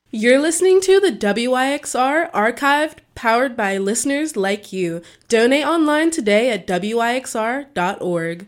You're listening to the WYXR Archived, powered by listeners like you. Donate online today at wyxr.org.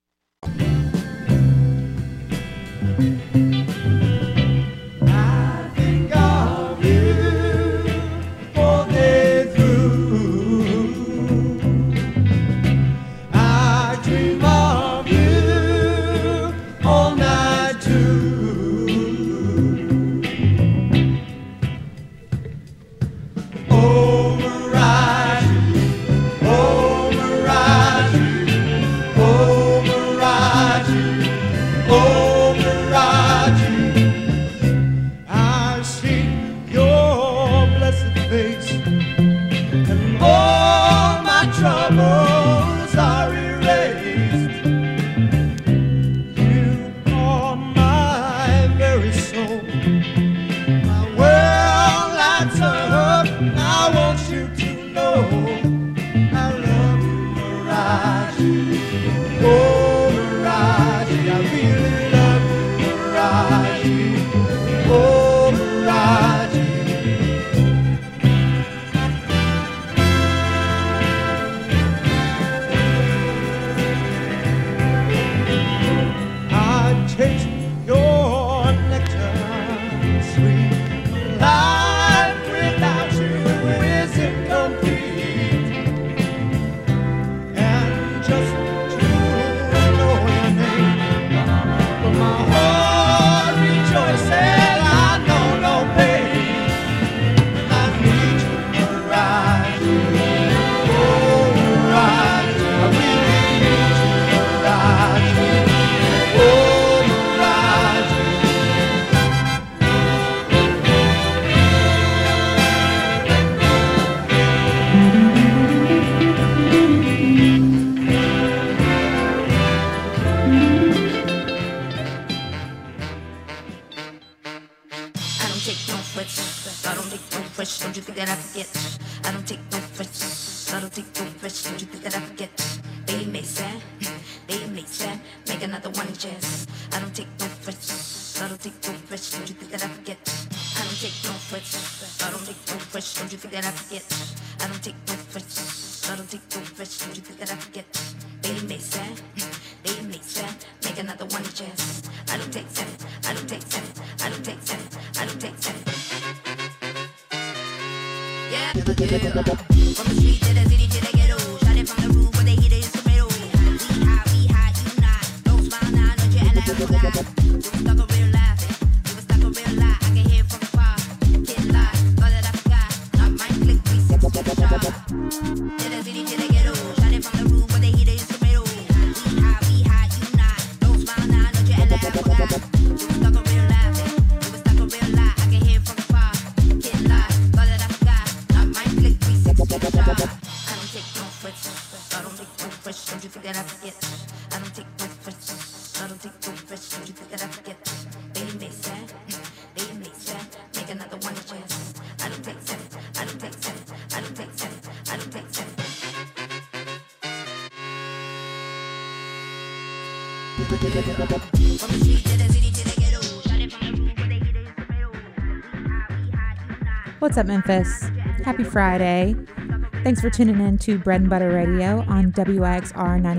What's up, Memphis? Happy Friday. Thanks for tuning in to Bread and Butter Radio on WYXR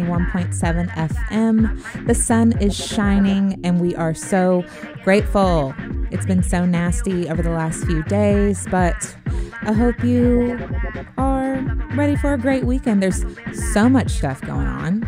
91.7 FM. The sun is shining and we are so grateful. It's been so nasty over the last few days, but I hope you are ready for a great weekend. There's so much stuff going on.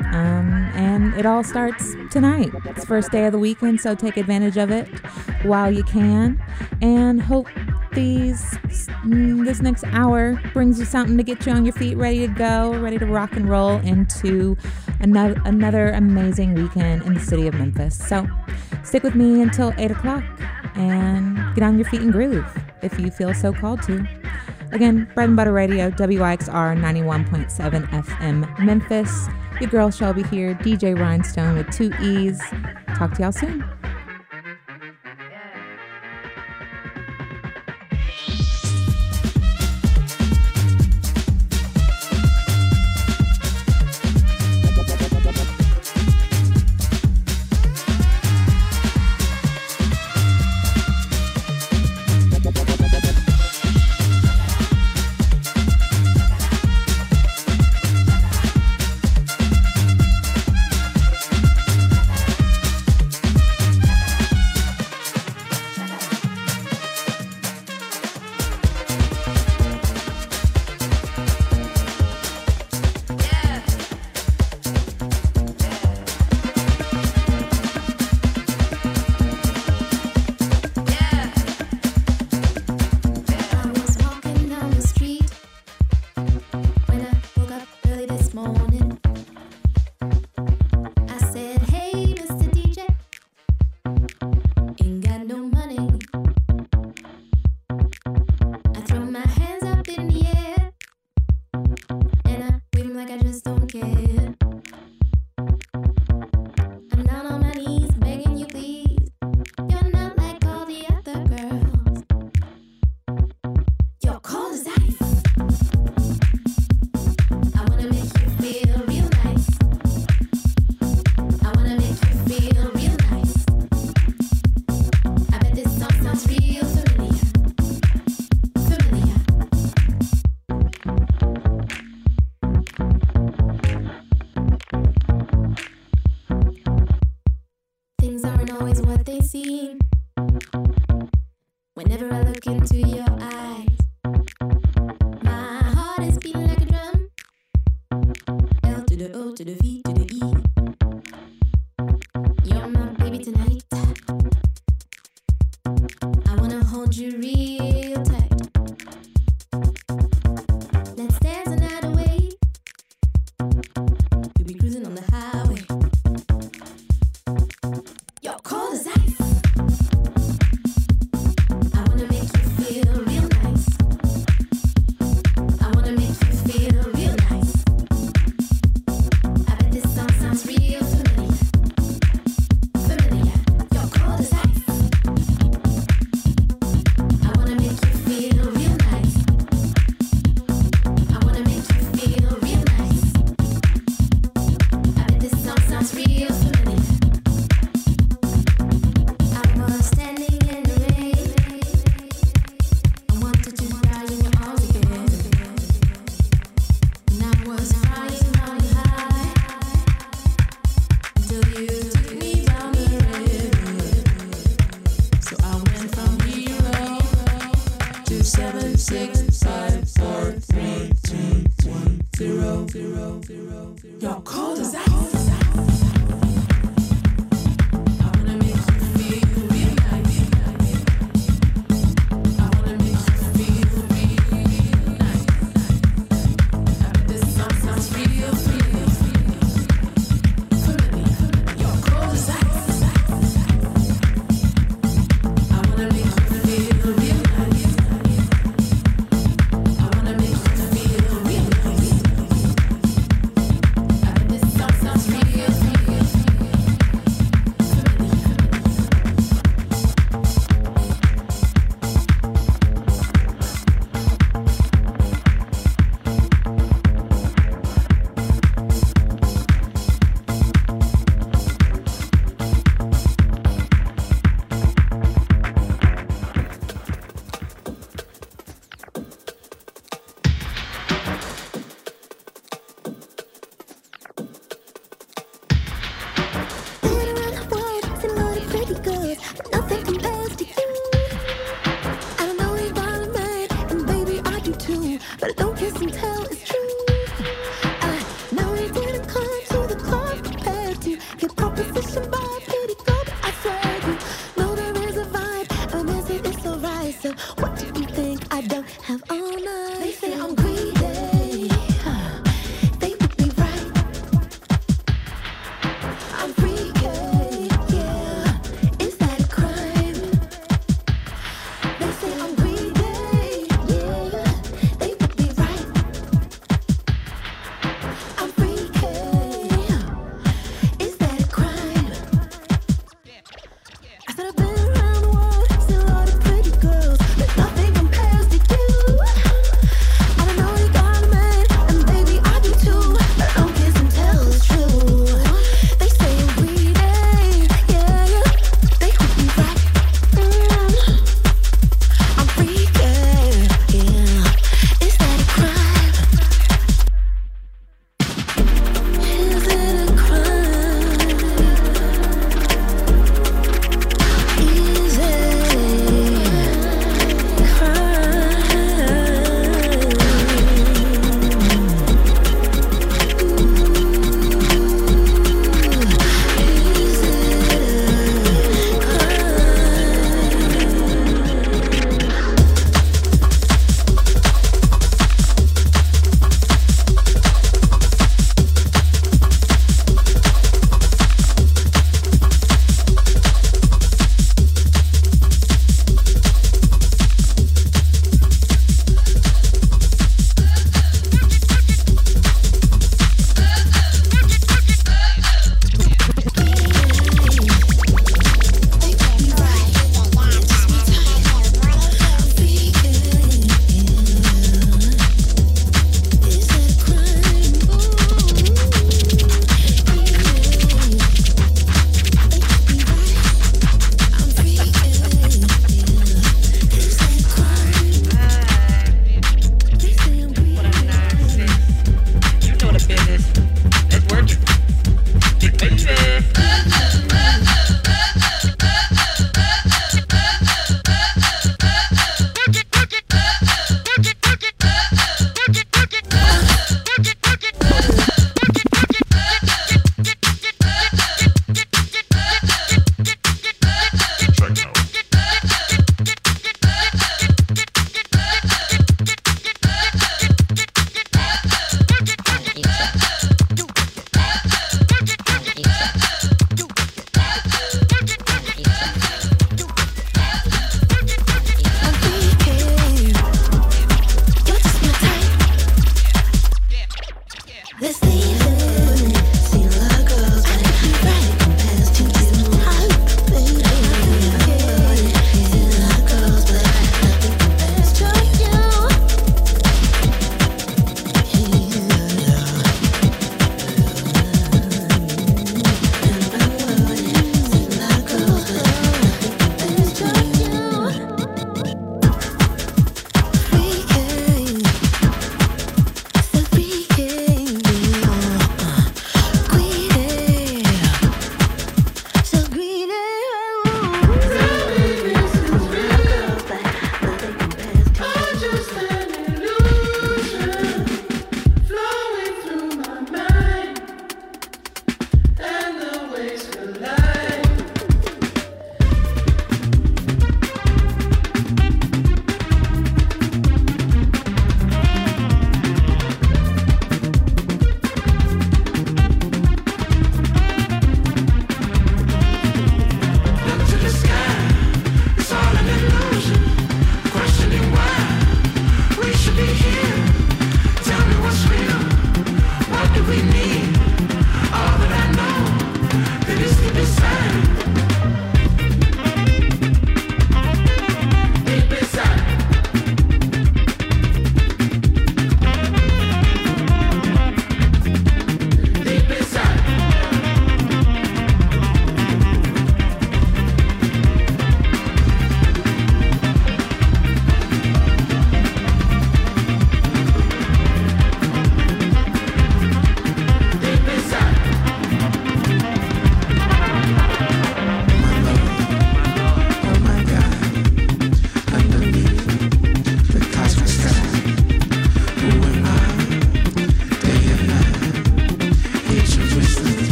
And it all starts tonight. It's the first day of the weekend, so take advantage of it while you can. And hope this next hour brings you something to get you on your feet, ready to go, ready to rock and roll into another amazing weekend in the city of Memphis. So stick with me until 8 o'clock and get on your feet and groove if you feel so called to. Again, Bread and Butter Radio, WYXR 91.7 FM, Memphis. Your girl Shelby here, DJ Rhinestone with 2 E's. Talk to y'all soon.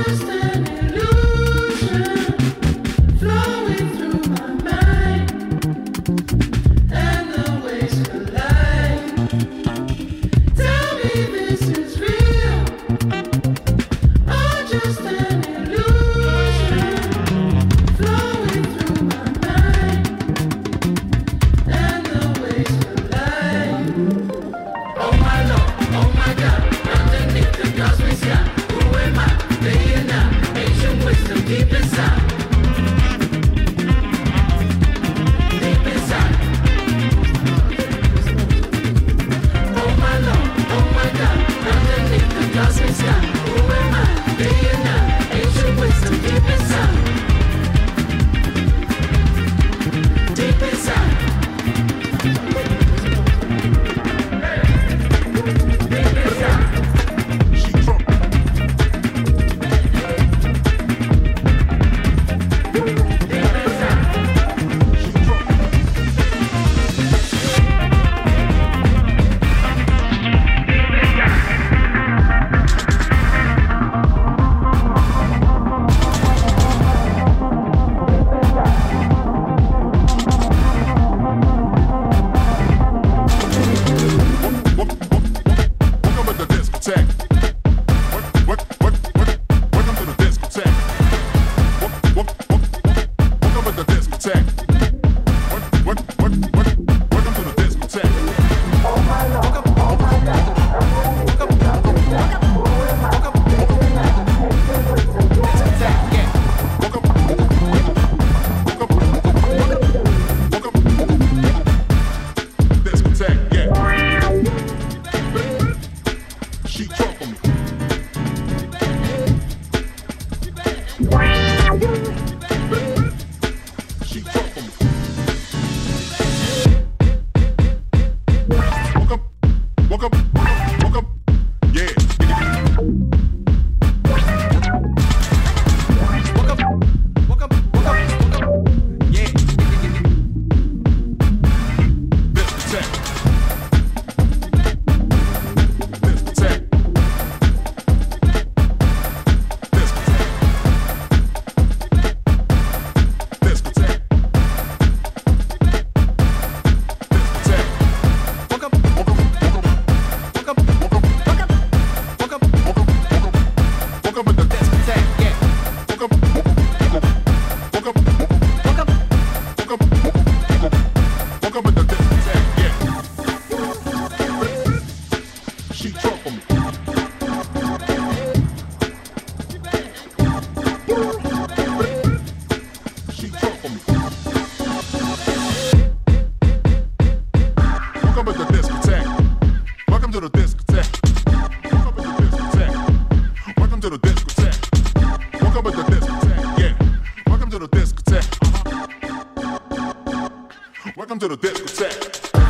to the discotheque.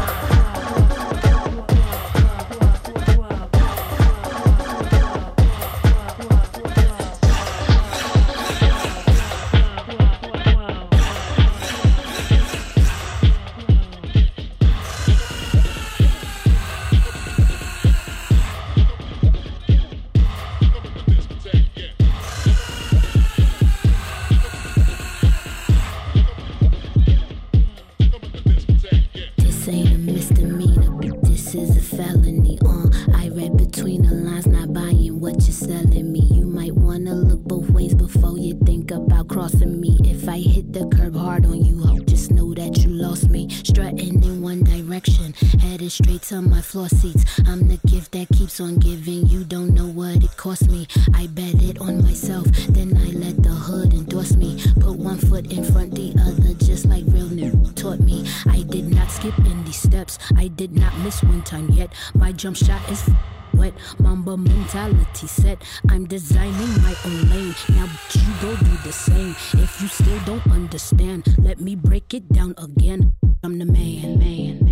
Floor seats. I'm the gift that keeps on giving. You don't know what it cost me. I bet it on myself, then I let the hood endorse me. Put one foot in front, the other, just like real nigga taught me. I did not skip in these steps. I did not miss one time yet. My jump shot is wet. Mamba mentality set. I'm designing my own lane. Now you go do the same. If you still don't understand, let me break it down again. I'm the man.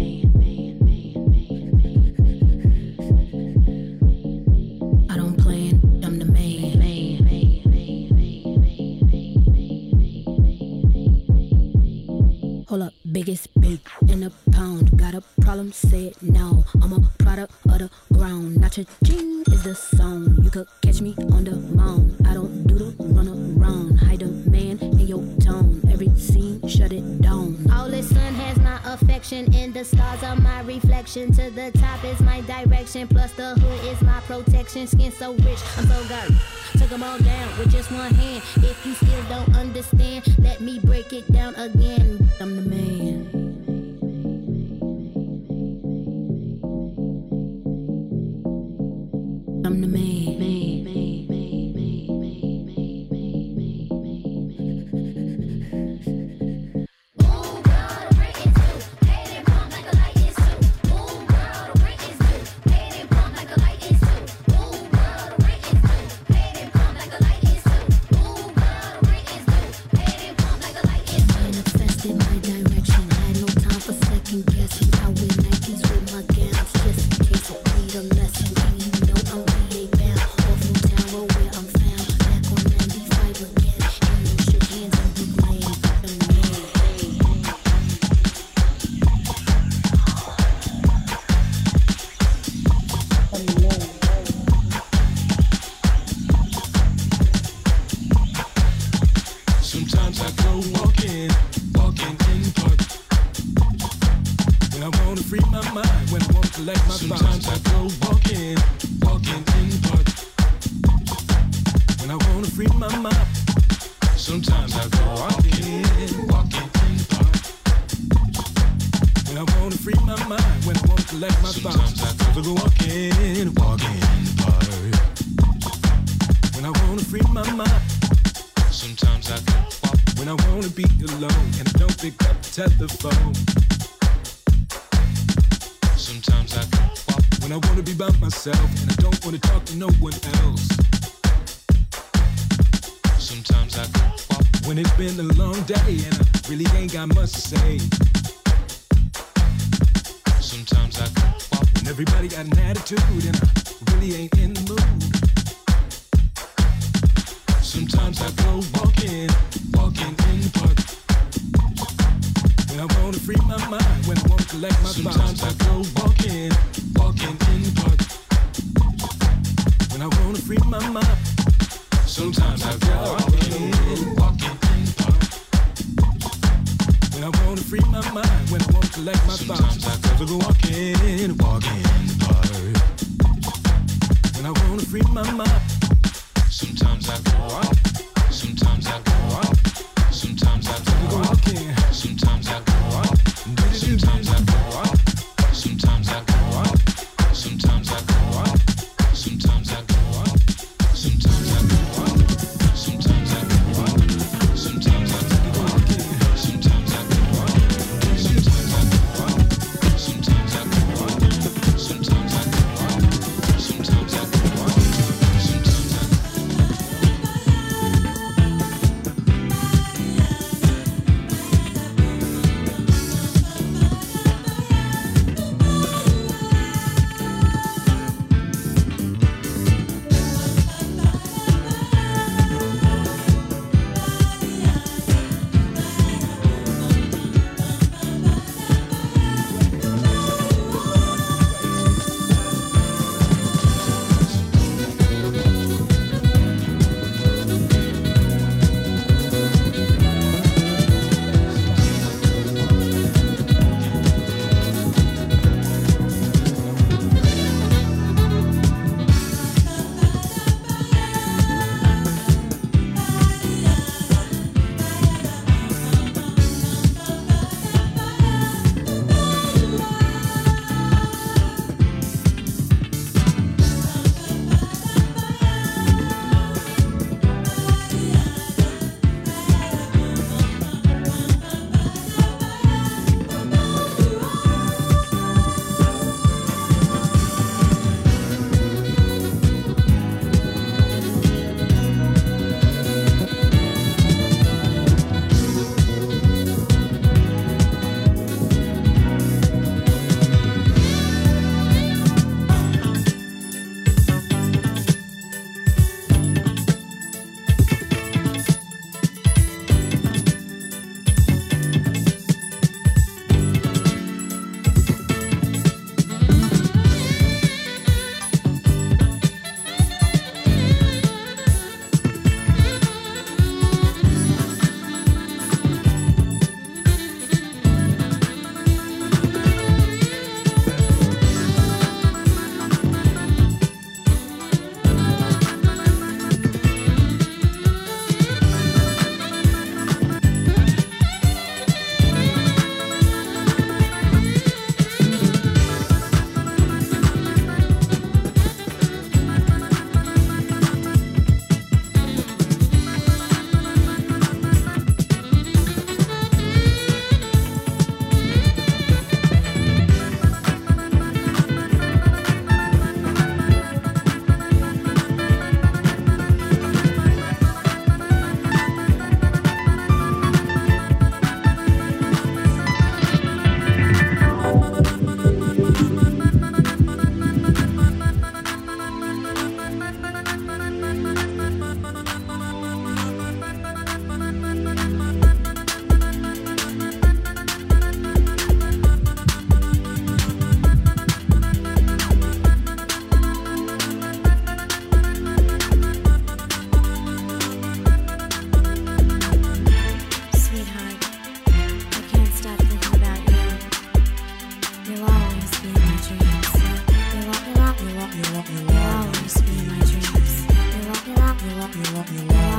Hold up, biggest big in a pound. Got a problem, say it now. I'm a product of the ground. Not your gene is the sound. You could catch me on the mound. I don't do The stars are my reflection. To the top is my direction. Plus the hood is my protection. Skin so rich, I'm so good. Took them all down with just one hand. If you still don't understand, let me break it down again. I'm the man. I'm the man.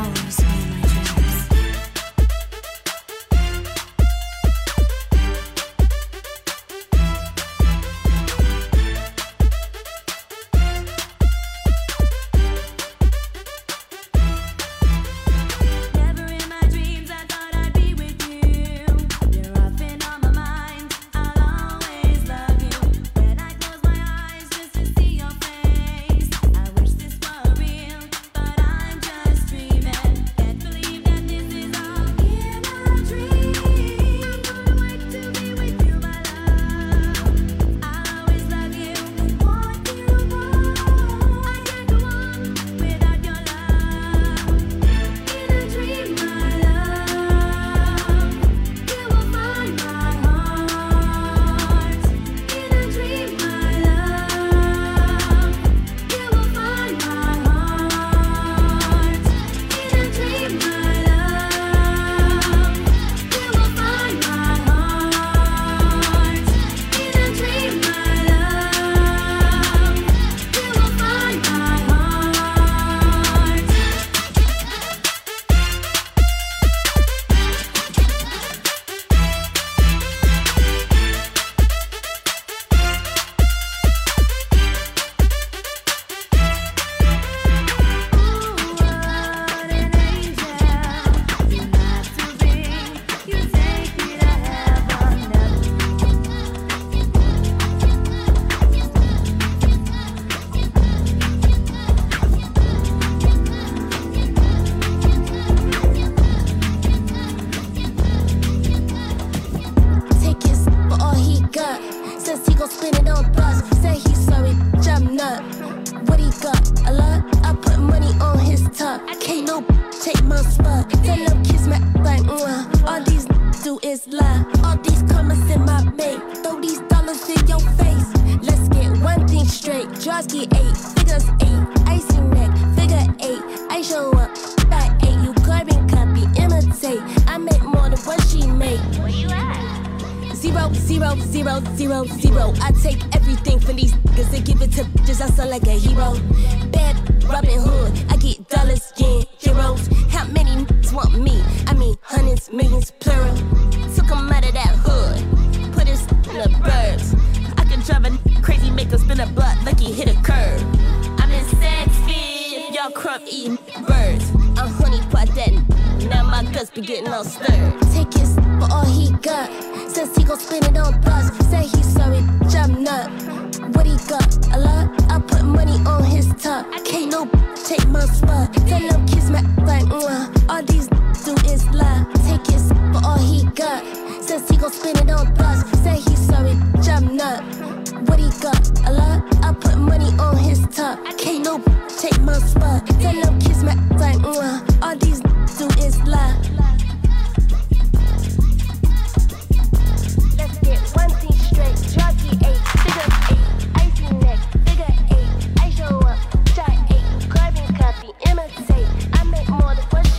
I make more than what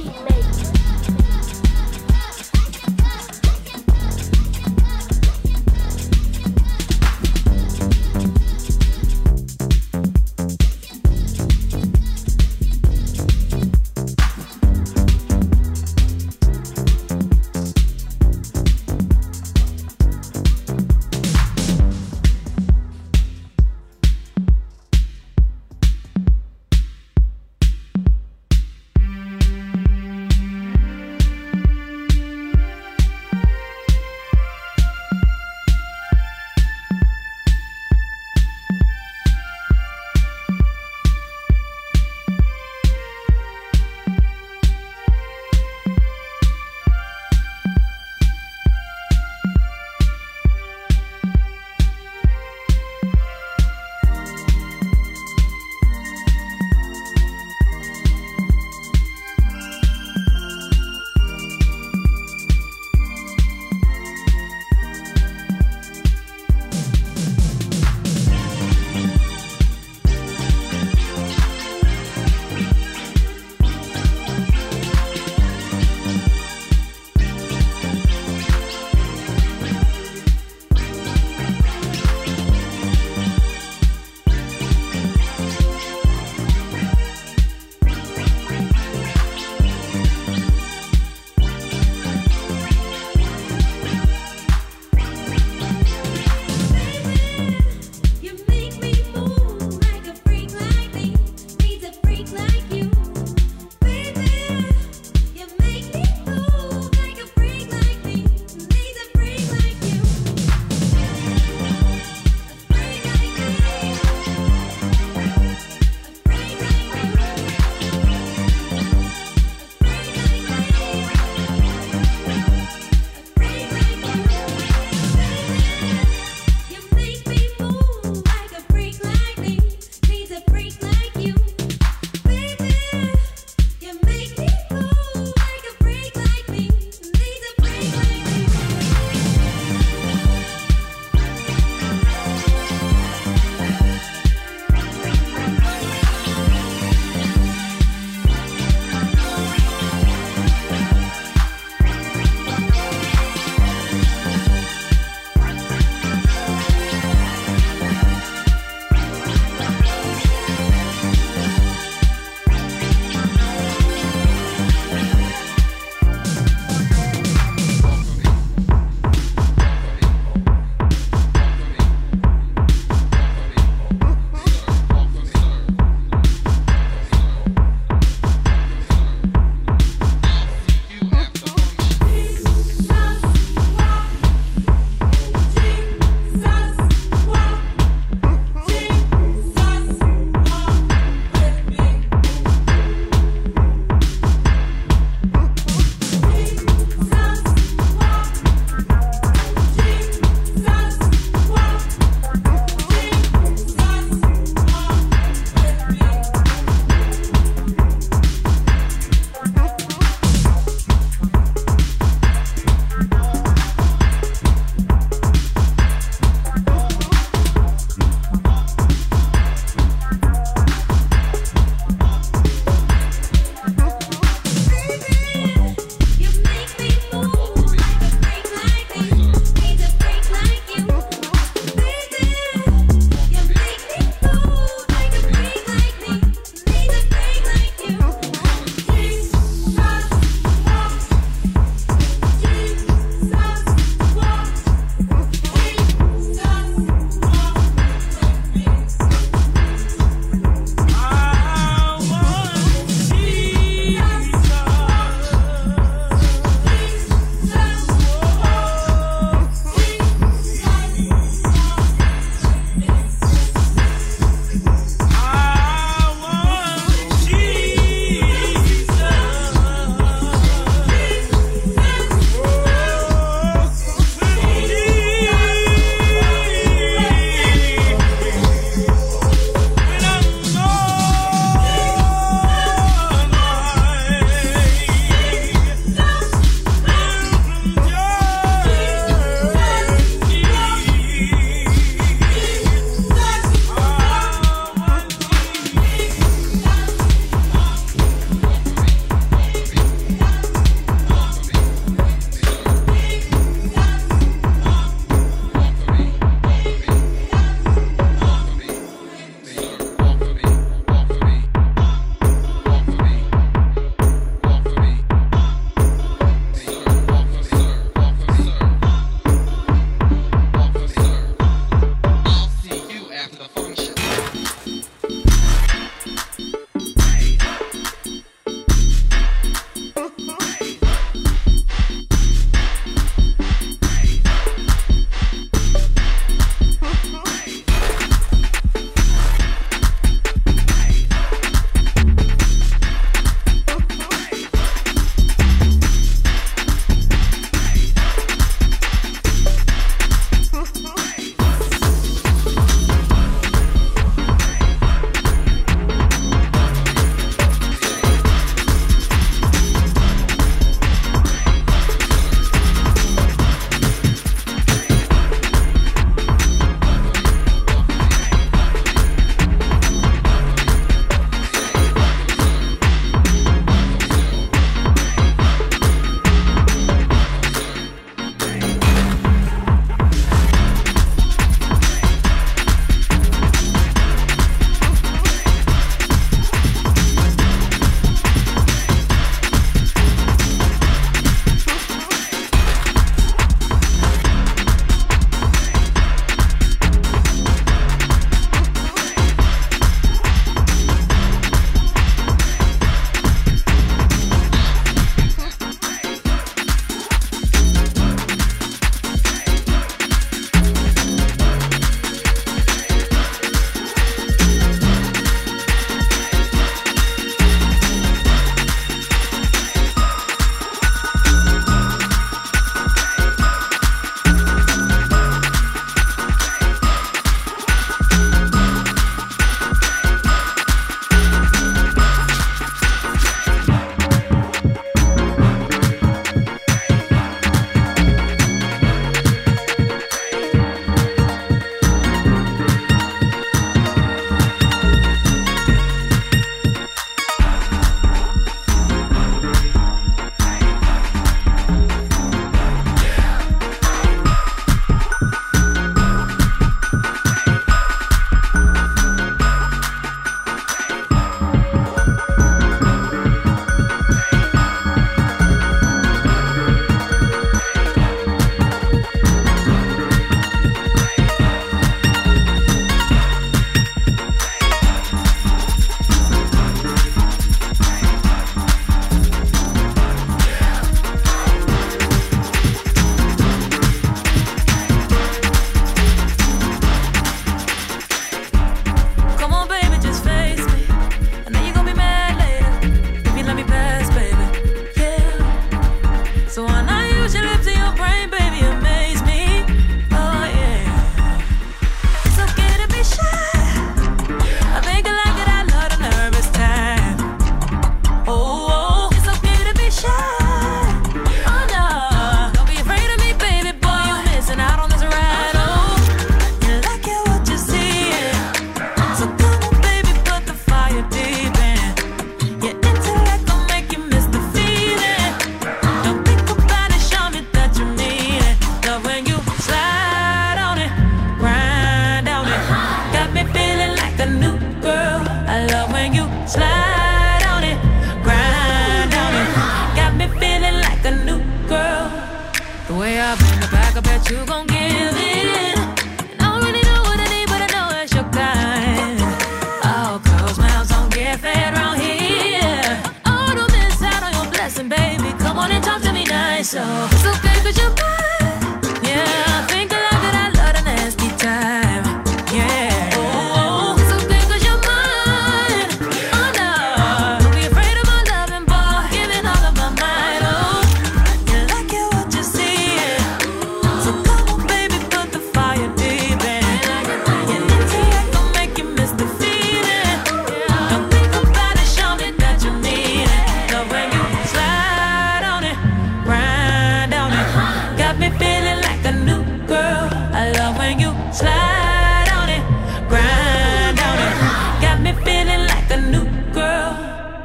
I bet you gon' give in. And I don't really know what I need, but I know it's your kind. All closed mouths don't get fed around here. Oh, don't miss out on your blessing, baby. Come on and talk to me nice. So it's okay, 'cause you're mine. Yeah, I think I like that. I love the nasty time. Yeah. Oh, it's okay, 'cause you're mine. Oh, no. Don't be afraid of my loving, boy. Giving all of my mind. Oh, you like it what you see. So come on, baby, put the fire deep in. Your intellect gon' make you miss the feeling. Don't think about it, show me that you need it. Love when you slide on it, grind on it. Got me feeling like a new girl. I love when you slide on it, grind on it. Got me feeling like a new girl.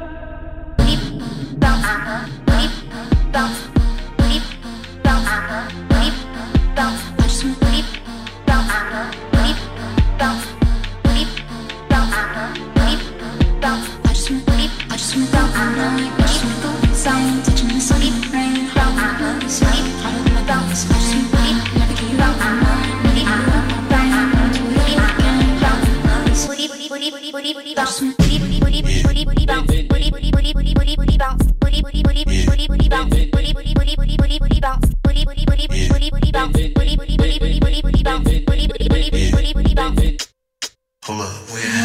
Hold up,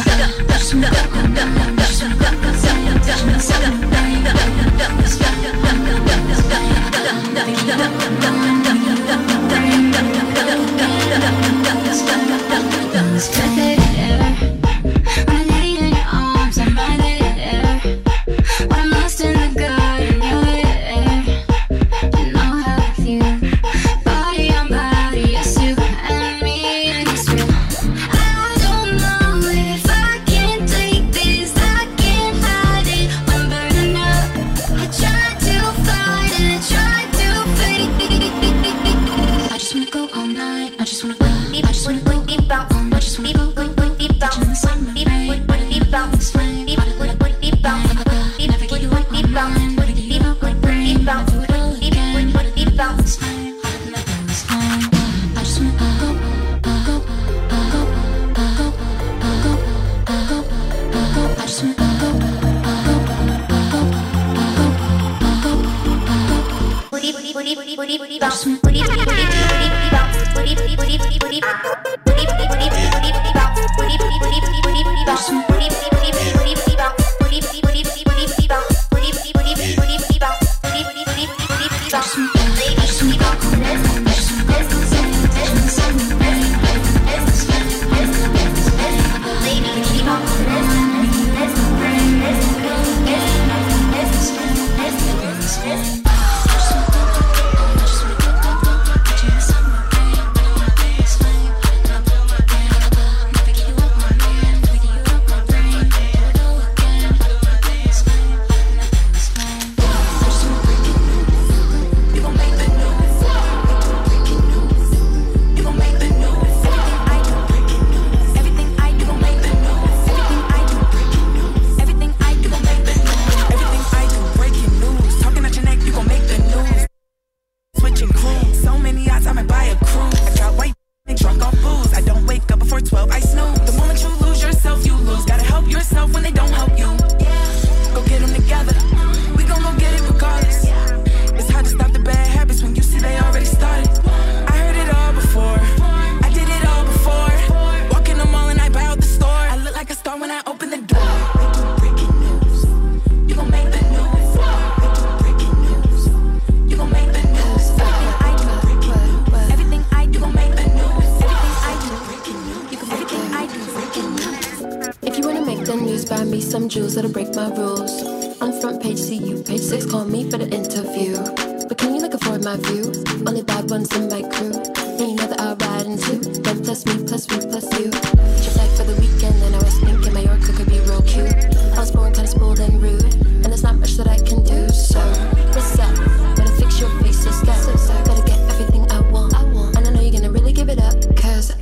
jewels that'll break my rules. On the front page, see you. Page 6, call me for the interview. But can you look afford my view? Only bad ones in my crew. And you know that I'll ride in two. Them plus me, plus we, plus you. Just like for the weekend, and I was thinking Mallorca could be real cute. I was born kinda spoiled and rude, and there's not much that I can do. So, what's up? Gotta fix your face, sister. Gotta get everything I want. And I know you're gonna really give it up, 'cause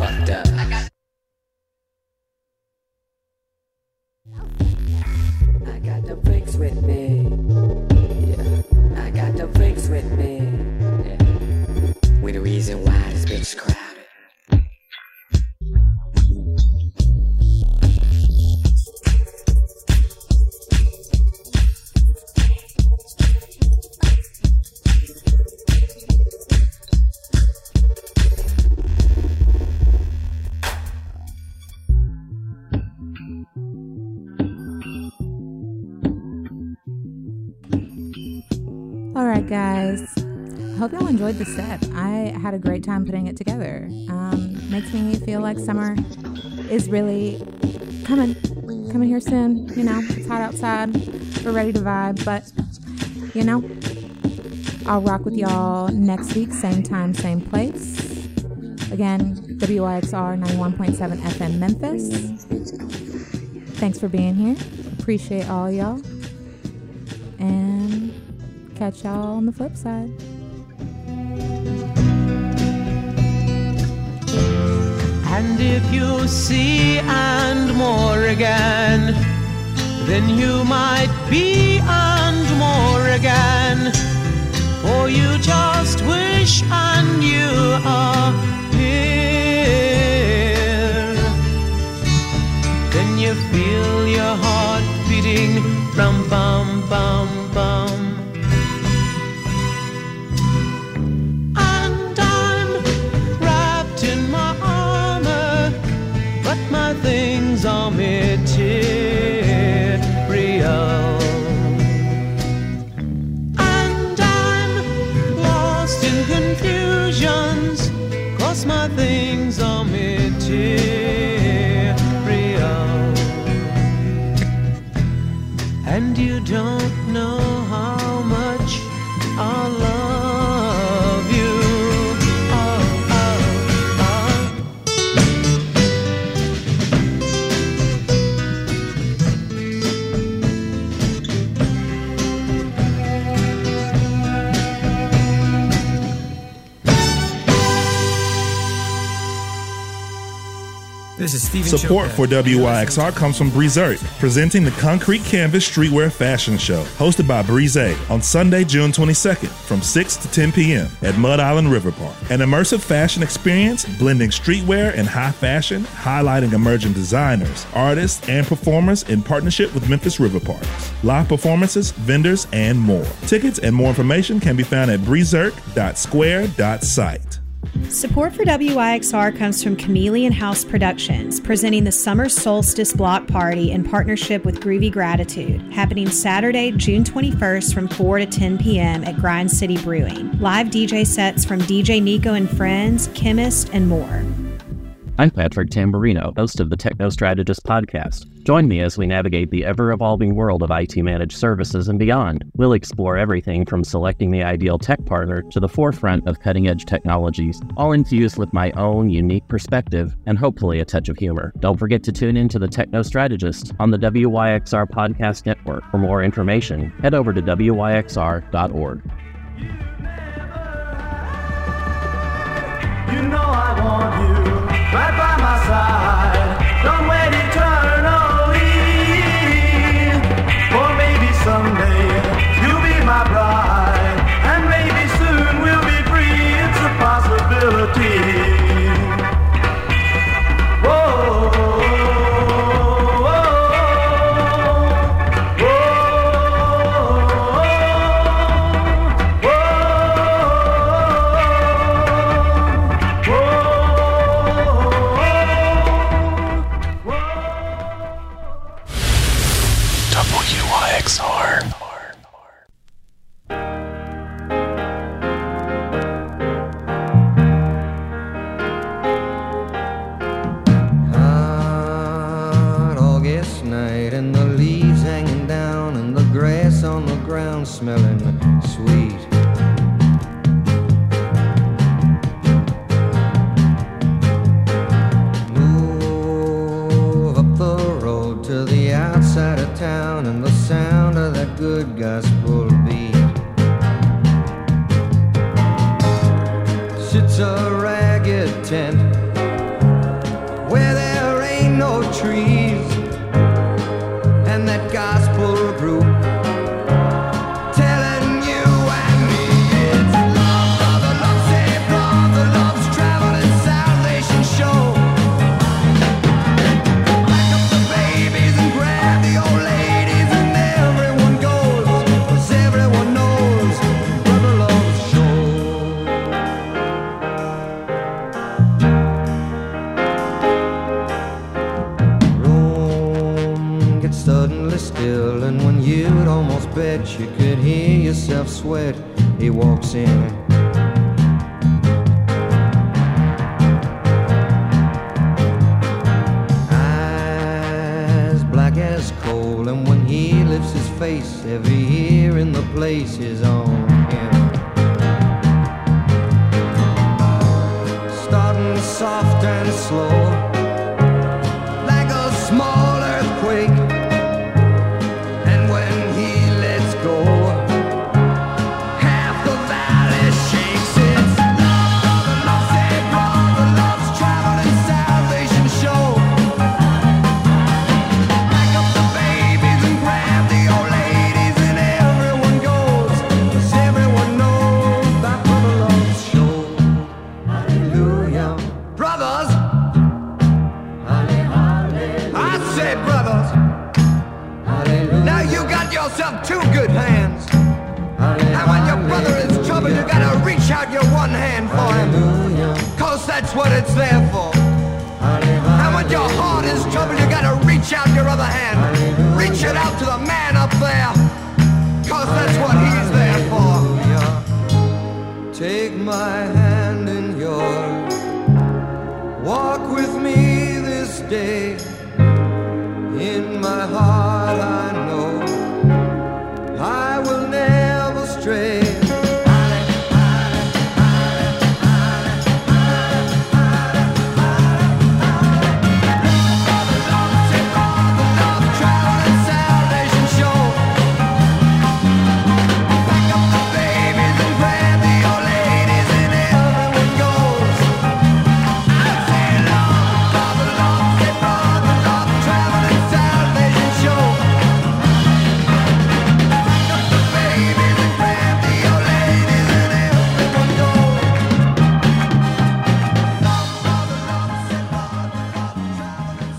fucked up. I got the freaks with me. Yeah, I got the freaks with me. Yeah, we the reason why this bitch is crowded. All right, guys. Hope y'all enjoyed the set. I had a great time putting it together. Makes me feel like summer is really coming here soon. You know, it's hot outside. We're ready to vibe, but you know, I'll rock with y'all next week, same time, same place. Again, WYXR 91.7 FM Memphis. Thanks for being here. Appreciate all y'all. And catch y'all on the flip side. And if you see and more again, then you might be and more again. Or you just wish and you are here. Then you feel your heart beating, rum bum bum bum. Things are material, and I'm lost in confusions, 'cause my things are material, and you don't know how much I love you. This is Stephen Support for WYXR comes from Breezert, presenting the Concrete Canvas Streetwear Fashion Show, hosted by Breeze on Sunday, June 22nd, from 6 to 10 p.m. at Mud Island River Park. An immersive fashion experience blending streetwear and high fashion, highlighting emerging designers, artists, and performers in partnership with Memphis River Parks. Live performances, vendors, and more. Tickets and more information can be found at breezert.square.site. Support for WYXR comes from Chameleon House Productions, presenting the Summer Solstice Block Party in partnership with Groovy Gratitude, happening Saturday, June 21st from 4 to 10 p.m. at Grind City Brewing. Live DJ sets from DJ Nico and Friends, Chemist, and more. I'm Patrick Tamburino, host of the Techno Strategist podcast. Join me as we navigate the ever-evolving world of IT managed services and beyond. We'll explore everything from selecting the ideal tech partner to the forefront of cutting-edge technologies, all infused with my own unique perspective and hopefully a touch of humor. Don't forget to tune in to the Techno Strategist on the WYXR Podcast Network. For more information, head over to WYXR.org. You know I want you right by my side. Don't wait eternally. Or maybe someday you'll be my bride. And maybe soon we'll be free. It's a possibility. Whoa. Smelling sweet. Move up the road to the outside of town, and the sound of that good gospel beat. Sits a ragged tent that gospel group, telling you and me it's love, brother, love, save brother, love's traveling salvation show. Pack up the babies and grab the old ladies and everyone goes, 'cause everyone knows brother loves show. Room gets suddenly still, and when you'd almost bet you could hear yourself sweat, he walks in. Eyes black as coal, and when he lifts his face, every ear in the place is on him. Starting soft and slow, like a small earthquake, and when he lets go, half the valley shakes. It's love, brother, love, save brother, love's traveling salvation show. Pack up the babies and grab the old ladies, and everyone goes, 'cause everyone knows that brother loves show. Hallelujah, brothers. I say brothers. Now you got yourself two good hands. And when your brother is in trouble, you gotta reach out your one hand for him, 'cause that's what it's there for. And when your heart is troubled, you gotta reach out your other hand. Reach it out to the man up there, 'cause that's what he's there for. Take my hand in yours, walk with me this day. In my heart I know I will never stray. Traveling salvation show. Pack up the babies and grab the old ladies, and everyone goes. I say love, brother, love, say brother, love, traveling salvation show. Pack up the babies and grab the old ladies, and everyone goes. Love, brother, love, say brother, love, traveling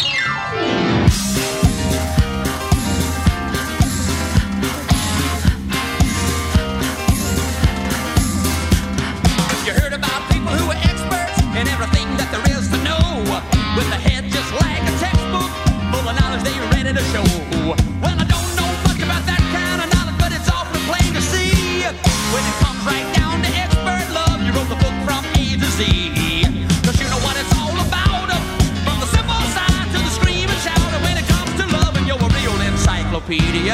You heard about people who are experts in everything that there is to know, with a head just like a textbook, full of knowledge they ready to show. Well, I don't know much about that kind of knowledge, but it's awfully plain to see. When it comes right down to expert love, you wrote the book from A to Z. 'Cause you know what it's all about, from the simple side to the scream and shout. When it comes to love, and you're a real encyclopedia.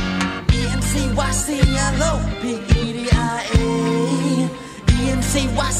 ENCYCLOPEDIA, ENCYC